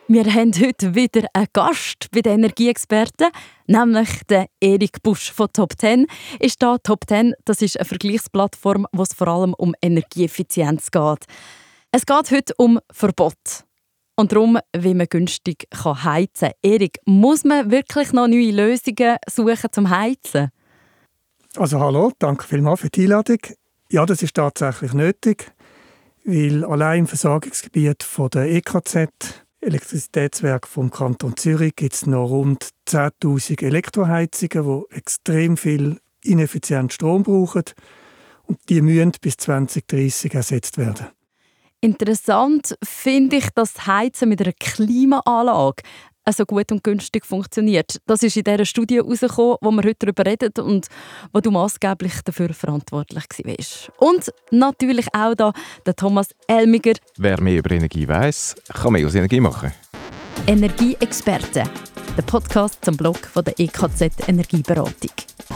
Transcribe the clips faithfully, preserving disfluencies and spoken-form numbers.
Wir haben heute wieder einen Gast bei den Energieexperten, nämlich den Erik Busch von Top Ten. Ist da Top Ten, das ist eine Vergleichsplattform, wo es vor allem um Energieeffizienz geht. Es geht heute um Verbot und darum, wie man günstig heizen kann. Erik, muss man wirklich noch neue Lösungen suchen zum Heizen? Also hallo, danke vielmals für die Einladung. Ja, das ist tatsächlich nötig, weil allein im Versorgungsgebiet von der E K Z, Elektrizitätswerk vom Kanton Zürich, gibt es noch rund zehntausend Elektroheizungen, die extrem viel ineffizienten Strom brauchen. Und die müssen bis zwanzig dreißig ersetzt werden. Interessant finde ich, dass das Heizen mit einer Klimaanlage so gut und günstig funktioniert. Das ist in dieser Studie herausgekommen, wo wir heute darüber reden und wo du maßgeblich dafür verantwortlich warst. Und natürlich auch da der Thomas Elmiger. Wer mehr über Energie weiss, kann mehr aus Energie machen. Energieexperte, der Podcast zum Blog von der E K Z Energieberatung.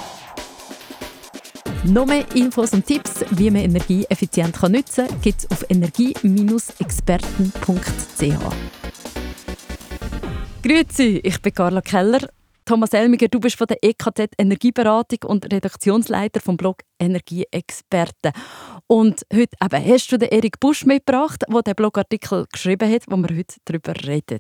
Noch mehr Infos und Tipps, wie man Energie effizient nutzen kann, gibt es auf energie experten punkt c h. Grüezi, ich bin Carla Keller. Thomas Elmiger, du bist von der E K Z Energieberatung und Redaktionsleiter vom Blog Energieexperten. Und heute eben hast du den Erik Busch mitgebracht, der den Blogartikel geschrieben hat, wo wir heute darüber reden.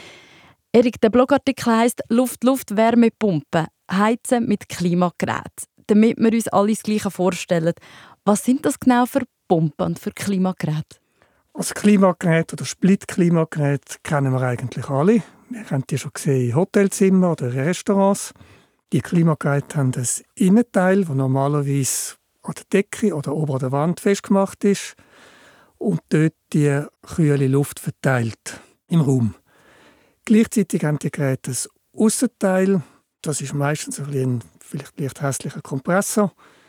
Erik, der Blogartikel heisst «Luft-Luft-Wärmepumpe. Heizen mit Klimagerät». Damit wir uns alle das Gleiche vorstellen. Was sind das genau für Pumpen und für Klimageräte? Also Klimageräte oder Split-Klimageräte kennen wir eigentlich alle. Wir haben die schon gesehen in Hotelzimmern oder in Restaurants. Die Klimageräte haben ein Innenteil, das normalerweise an der Decke oder oben an der Wand festgemacht ist und dort die kühle Luft verteilt im Raum. Gleichzeitig haben die Geräte ein Aussenteil. Das ist meistens ein, ein vielleicht leicht hässlicher Kompressor,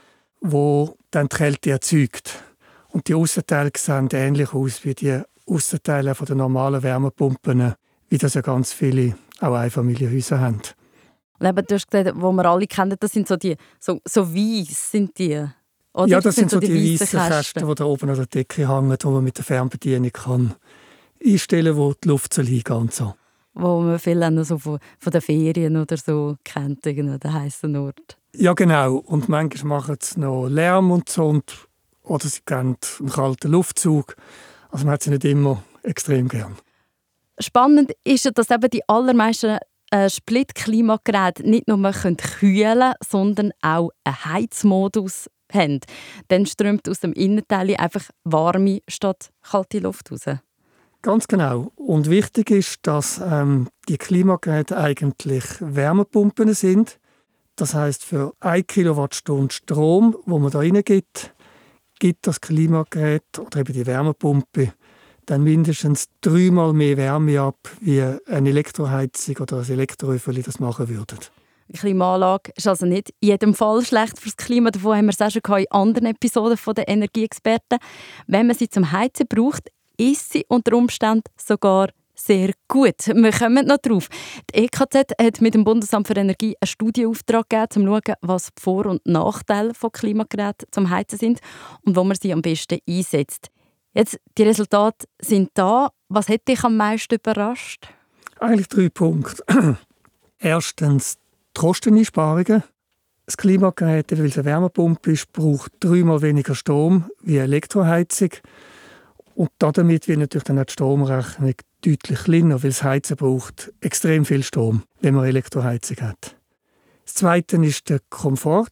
der dann die Kälte erzeugt. Und die Aussenteile sehen ähnlich aus wie die Aussenteile von den normalen Wärmepumpen, wie das ja ganz viele auch Einfamilienhäuser haben. Eben, du hast gesagt, wo wir alle kennen, das sind so die, so, so weiss sind die, oder? Ja, das sind, sind so die, die weißen Kästen, Kästen, die da oben an der Decke hängen, die man mit der Fernbedienung kann einstellen kann, wo die Luft soll hingehen und so. Wo man viele so von, von den Ferien oder so kennt, an den heißen Ort. Ja, genau. Und manchmal machen sie noch Lärm und so. Und, oder sie geben einen kalten Luftzug. Also man hat sie nicht immer extrem gern. Spannend ist, dass eben die allermeisten äh, Split-Klimageräte nicht nur kühlen können, sondern auch einen Heizmodus haben. Dann strömt aus dem Innenteil einfach warme statt kalte Luft raus. Ganz genau. Und wichtig ist, dass ähm, die Klimageräte eigentlich Wärmepumpen sind. Das heisst, für eine Kilowattstunde Strom, wo man da reingibt, gibt das Klimagerät oder eben die Wärmepumpe dann mindestens dreimal mehr Wärme ab, wie eine Elektroheizung oder ein Elektroöffeli das machen würde. Die Klimaanlage ist also nicht in jedem Fall schlecht fürs Klima. Davon haben wir es auch schon in anderen Episoden von den Energieexperten. Wenn man sie zum Heizen braucht, ist sie unter Umständen sogar sehr gut. Wir kommen noch drauf. Die E K Z hat mit dem Bundesamt für Energie einen Studieauftrag gegeben, um zu schauen, was die Vor- und Nachteile von Klimageräten zum Heizen sind und wo man sie am besten einsetzt. Jetzt, die Resultate sind da. Was hat dich am meisten überrascht? Eigentlich drei Punkte. Erstens die Kosteneinsparungen. Das Klimagerät, weil es eine Wärmepumpe ist, braucht dreimal weniger Strom wie eine Elektroheizung. Und damit wird natürlich dann auch die Stromrechnung deutlich kleiner, weil das Heizen braucht extrem viel Strom, wenn man Elektroheizung hat. Das Zweite ist der Komfort.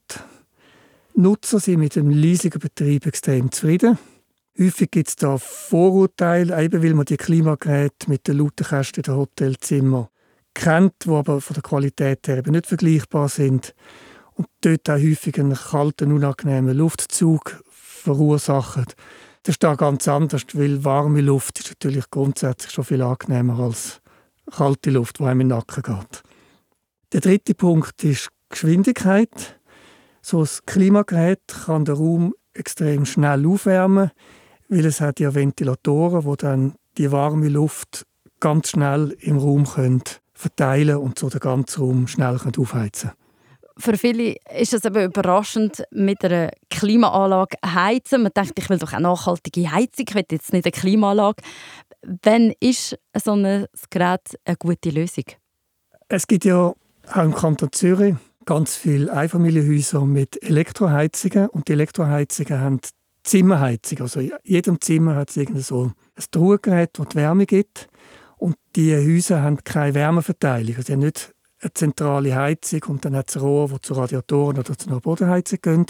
Nutzer sind mit dem leisigen Betrieb extrem zufrieden. Häufig gibt es da Vorurteile, eben weil man die Klimageräte mit den lauten Kästen in den Hotelzimmern kennt, die aber von der Qualität her eben nicht vergleichbar sind. Und dort auch häufig einen kalten, unangenehmen Luftzug verursachen. Das ist da ganz anders, weil warme Luft ist natürlich grundsätzlich schon viel angenehmer als kalte Luft, die einem in den Nacken geht. Der dritte Punkt ist Geschwindigkeit. So ein Klimagerät kann den Raum extrem schnell aufwärmen, weil es hat ja Ventilatoren, die dann die warme Luft ganz schnell im Raum können verteilen und so den ganzen Raum schnell aufheizen können. für viele ist es eben überraschend, mit einer Klimaanlage heizen. Man denkt, ich will doch eine nachhaltige Heizung, ich will jetzt nicht eine Klimaanlage. Wann ist so ein Gerät eine gute Lösung? Es gibt ja auch im Kanton Zürich ganz viele Einfamilienhäuser mit Elektroheizungen. Und die Elektroheizungen haben Zimmerheizung. Also in jedem Zimmer hat es irgendein so ein Truhegerät, das die Wärme gibt. Und diese Häuser haben keine Wärmeverteilung. Also sie haben nicht eine zentrale Heizung und dann hat es Rohre, die zu Radiatoren oder zu einer Bodenheizung gehen.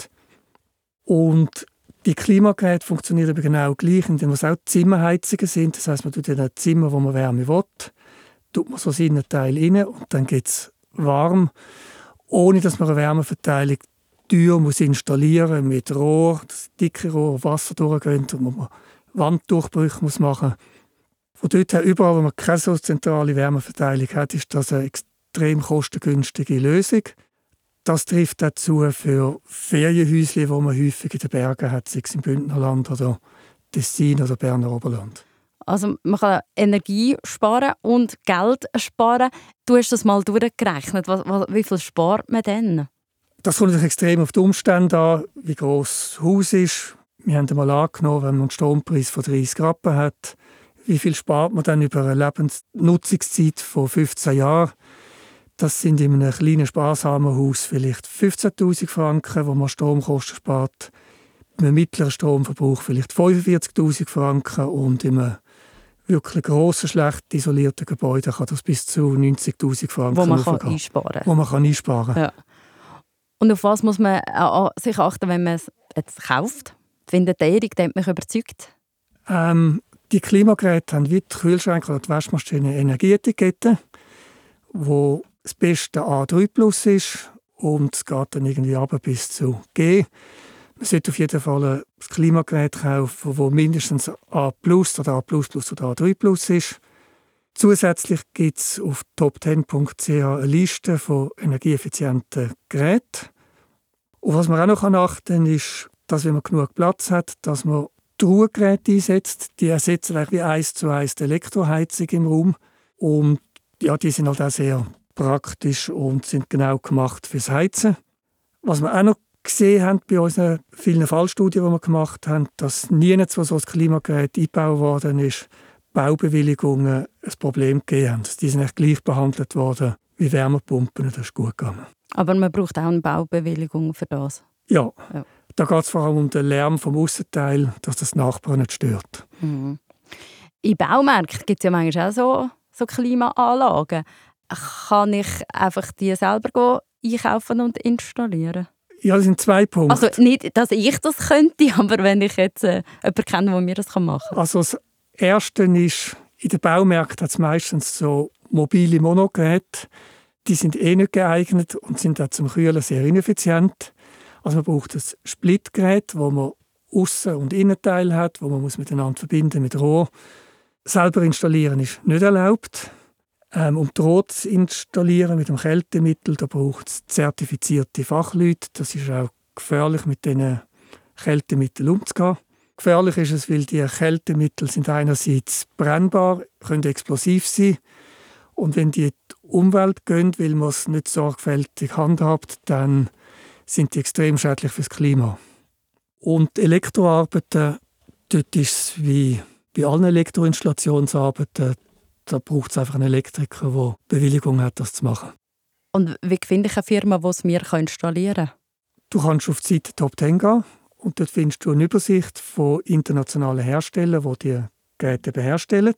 Und die Klimageräte funktionieren aber genau gleich, indem es auch Zimmerheizungen sind. Das heisst, man tut in ein Zimmer, wo man Wärme will, tut man so seinen Teil rein und dann geht es warm, ohne dass man eine Wärmeverteilung teuer muss installieren mit Rohr, das dicke Rohr, wo Wasser durchgehen und wo man Wanddurchbrüche muss machen muss. Von dort her, überall, wo man keine so zentrale Wärmeverteilung hat, ist das eine extrem kostengünstige Lösung. Das trifft dazu für Ferienhäuschen, die man häufig in den Bergen hat, sei es im Bündnerland oder Tessin oder Berner Oberland. Also man kann Energie sparen und Geld sparen. Du hast das mal durchgerechnet. Was, was, wie viel spart man denn? Das kommt natürlich extrem auf die Umstände an, wie gross das Haus ist. Wir haben einmal angenommen, wenn man einen Strompreis von dreissig Rappen hat, wie viel spart man dann über eine Lebensnutzungszeit von fünfzehn Jahren. Das sind in einem kleinen, sparsamen Haus vielleicht fünfzehntausend Franken, wo man Stromkosten spart. Bei einem mittleren Stromverbrauch vielleicht fünfundvierzigtausend Franken und in einem wirklich grossen, schlecht isolierten Gebäude kann das bis zu neunzigtausend Franken wo man kann einsparen kann. Wo man kann einsparen. Ja. Und auf was muss man sich achten, wenn man es jetzt kauft? Findet Erik, der hat mich überzeugt? Ähm, die Klimageräte haben wie die Kühlschränke oder die Waschmaschine Energieetiketten, wo das beste A drei plus ist und es geht dann irgendwie runter bis zu G. Man sollte auf jeden Fall ein Klimagerät kaufen, das mindestens A plus oder A plus plus oder A drei plus ist. Zusätzlich gibt es auf top zehn punkt c h eine Liste von energieeffizienten Geräten. Und was man auch noch achten kann, ist, dass wenn man genug Platz hat, dass man Truhegeräte einsetzt. Die ersetzen eigentlich wie eins zu eins die Elektroheizung im Raum. Und ja, die sind halt auch sehr praktisch und sind genau gemacht fürs Heizen. Was wir auch noch gesehen haben bei unseren vielen Fallstudien, die wir gemacht haben, dass nirgends, wo so ein Klimagerät eingebaut worden ist, Baubewilligungen ein Problem gegeben haben. Die sind echt gleich behandelt worden wie Wärmepumpen. Das ist gut gegangen. Aber man braucht auch eine Baubewilligung für das? Ja. ja. Da geht es vor allem um den Lärm vom Aussenteil, dass das Nachbarn nicht stört. Mhm. In Baumärkten gibt es ja manchmal auch so, so Klimaanlagen. Kann ich einfach die selber einkaufen und installieren? Ja, das sind zwei Punkte. Also nicht, dass ich das könnte, aber wenn ich jetzt äh, jemanden kenne, der mir das machen kann. Also das Erste ist, in den Baumärkten hat es meistens so mobile Monogeräte. Die sind eh nicht geeignet und sind auch zum Kühlen sehr ineffizient. Also man braucht ein Splitgerät, wo man Aussen- und Innenteil hat, wo man muss miteinander verbinden mit Rohr. Selber installieren ist nicht erlaubt. Ähm, um die Rohr zu installieren mit einem Kältemittel, da braucht es zertifizierte Fachleute. Das ist auch gefährlich, mit diesen Kältemitteln umzugehen. Gefährlich ist es, weil die Kältemittel sind einerseits brennbar, können explosiv sein. Und wenn die in die Umwelt gehen, weil man es nicht sorgfältig handhabt, dann sind die extrem schädlich fürs Klima. Und Elektroarbeiten, dort ist es wie bei allen Elektroinstallationsarbeiten, da braucht es einfach einen Elektriker, der Bewilligung hat, das zu machen. Und wie finde ich eine Firma, die es mir installieren kann? Du kannst auf die Seite top zehn gehen und dort findest du eine Übersicht von internationalen Herstellern, die die Geräte herstellen.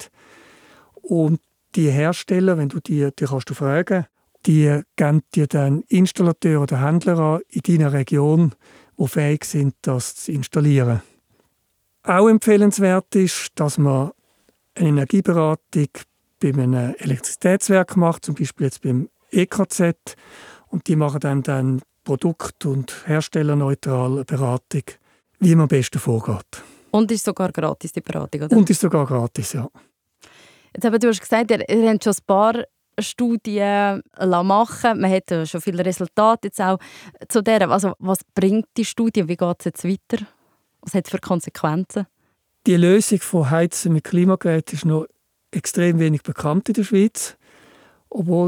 Und die Hersteller, wenn du die, die kannst du fragen, die geben dir dann Installateure oder Händler an in deiner Region, die fähig sind, das zu installieren. Auch empfehlenswert ist, dass man eine Energieberatung bei einem Elektrizitätswerk macht, zum Beispiel jetzt beim E K Z. Und die machen dann, dann produkt- und herstellerneutrale Beratung, wie man am besten vorgeht. Und ist sogar gratis, die Beratung, oder? Und ist sogar gratis, ja. Jetzt haben du hast gesagt, ihr, ihr habt schon ein paar Studien machen. Man hat schon viele Resultate jetzt auch zu der. Also, was bringt die Studie? Wie geht es jetzt weiter? Was hat es für Konsequenzen? Die Lösung von Heizen mit Klimageräten ist noch extrem wenig bekannt in der Schweiz. Obwohl in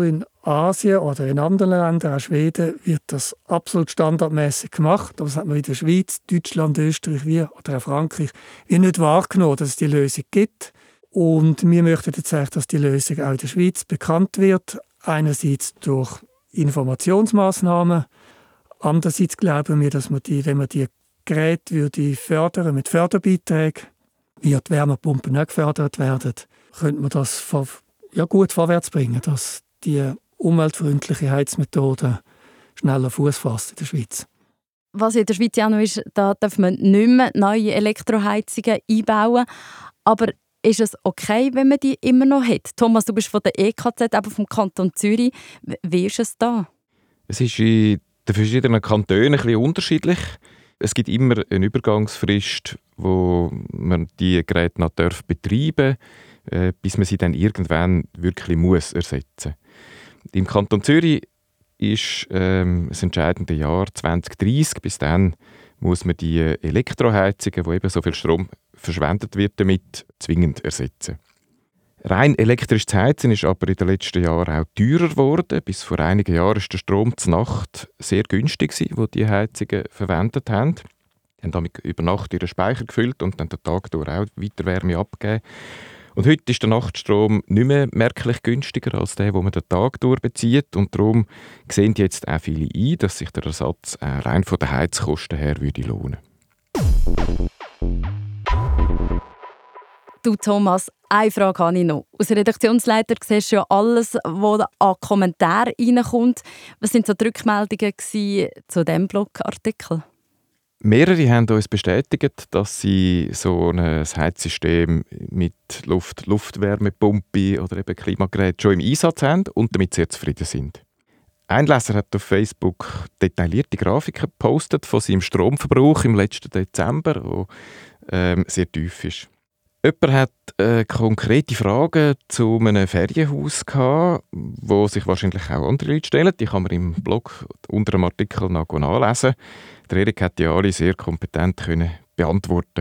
Asien oder in anderen Ländern, auch Schweden, wird das absolut standardmäßig gemacht. Aber das hat man in der Schweiz, Deutschland, Österreich wie, oder auch Frankreich wie nicht wahrgenommen, dass es die Lösung gibt. Und wir möchten jetzt eigentlich, dass die Lösung auch in der Schweiz bekannt wird. Einerseits durch Informationsmaßnahmen, andererseits glauben wir, dass man die, wenn man die Geräte würde fördern mit Förderbeiträgen, wie die Wärmepumpen auch gefördert werden, könnte man das vor, ja, gut vorwärts bringen, dass die umweltfreundliche Heizmethode schneller Fuß fasst in der Schweiz. Was in der Schweiz auch noch ist, da darf man nicht mehr neue Elektroheizungen einbauen. Aber ist es okay, wenn man die immer noch hat? Thomas, du bist von der E K Z, aber vom Kanton Zürich. Wie ist es da? Es ist in den verschiedenen Kantonen ein bisschen unterschiedlich. Es gibt immer eine Übergangsfrist, wo man die Geräte noch betreiben darf, äh, bis man sie dann irgendwann wirklich muss ersetzen muss. Im Kanton Zürich ist ähm, das entscheidende Jahr zwanzig dreissig. Bis dann muss man die Elektroheizungen, wo eben so viel Strom verschwendet wird, damit zwingend ersetzen. Rein elektrisch zu heizen ist aber in den letzten Jahren auch teurer geworden. Bis vor einigen Jahren war der Strom zur Nacht sehr günstig, wo die Heizungen verwendet haben. Die haben damit über Nacht ihren Speicher gefüllt und dann den Tag durch auch weiter Wärme abgegeben. Und heute ist der Nachtstrom nicht mehr merklich günstiger als der, den man den Tag durch bezieht. Und darum sehen jetzt auch viele ein, dass sich der Ersatz auch rein von den Heizkosten her würde lohnen. Du Thomas, eine Frage habe ich noch. Als Redaktionsleiter siehst du ja alles, was an Kommentaren reinkommt. Was waren so die Rückmeldungen zu diesem Blogartikel? Mehrere haben uns bestätigt, dass sie so ein Heizsystem mit Luft, Luftwärmepumpe oder eben Klimagerät schon im Einsatz haben und damit sehr zufrieden sind. Ein Leser hat auf Facebook detaillierte Grafiken gepostet von seinem Stromverbrauch im letzten Dezember, der ähm, sehr tief ist. Jemand hat äh, konkrete Fragen zu einem Ferienhaus gehabt, wo sich wahrscheinlich auch andere Leute stellen. Die kann man im Blog unter dem Artikel noch nachlesen. Der Erik hat die alle sehr kompetent können beantworten.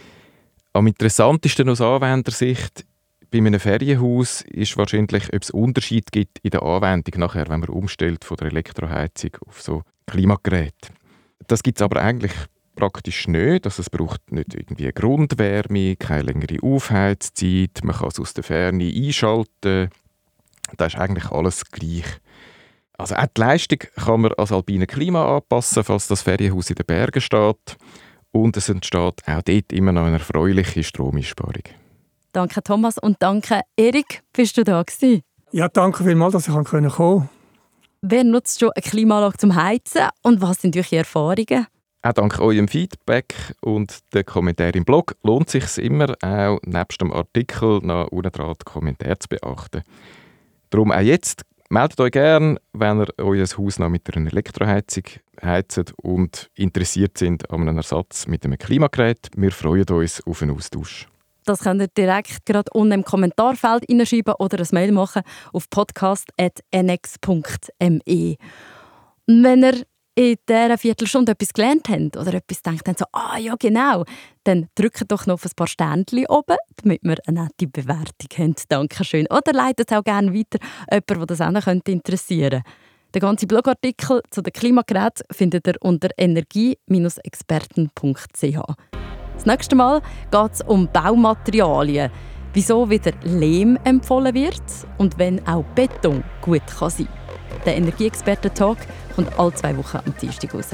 Am interessantesten aus Anwendersicht bei einem Ferienhaus ist wahrscheinlich, ob es Unterschied gibt in der Anwendung nachher, wenn man umstellt von der Elektroheizung auf so Klimageräte. Das gibt es aber eigentlich praktisch nicht. Also es braucht nicht irgendwie eine Grundwärme, keine längere Aufheizzeit, man kann es aus der Ferne einschalten. Da ist eigentlich alles gleich. Also auch die Leistung kann man als alpine Klima anpassen, falls das Ferienhaus in den Bergen steht. Und es entsteht auch dort immer noch eine erfreuliche Stromersparung. Danke Thomas und danke Erik, bist du da gewesen? Ja, danke vielmals, dass ich kommen konnte. Wer nutzt schon eine Klimaanlage zum Heizen und was sind eure Erfahrungen? Auch dank eurem Feedback und den Kommentaren im Blog lohnt es sich immer, auch nebst dem Artikel noch unten dran die Kommentare zu beachten. Darum auch jetzt, meldet euch gerne, wenn ihr euer Haus noch mit einer Elektroheizung heizt und interessiert sind an einem Ersatz mit einem Klimagerät. Wir freuen uns auf einen Austausch. Das könnt ihr direkt gerade unten im Kommentarfeld hineinschreiben oder ein Mail machen auf podcast at n x punkt m e. Und wenn ihr in dieser Viertelstunde etwas gelernt habt oder etwas denkt, dann so, ah ja genau, dann drückt doch noch auf ein paar Sternchen oben, damit wir eine nette Bewertung haben. Dankeschön. Oder leitet es auch gerne weiter an jemanden, der das auch noch interessieren könnte. Den ganzen Blogartikel zu den Klimageräten findet ihr unter energie Bindestrich experten punkt c h. Das nächste Mal geht es um Baumaterialien, wieso wieder Lehm empfohlen wird und wenn auch Beton gut kann sein. Der Energieexperten-Talk kommt alle zwei Wochen am Dienstag raus.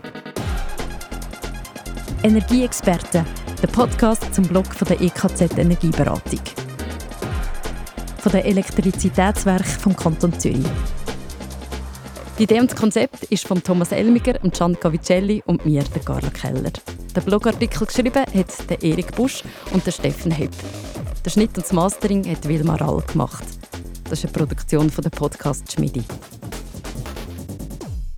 Energieexperten, der Podcast zum Blog von der E K Z Energieberatung. Von den Elektrizitätswerken vom Kanton Zürich. Die Idee und das Konzept ist von Thomas Elmiger, Gian Cavicelli und mir, der Carla Keller. Den Blogartikel geschrieben hat der Erik Busch und der Steffen Hepp. Der Schnitt und das Mastering hat Wilma Rall gemacht. Das ist eine Produktion von der Podcast Schmiedi.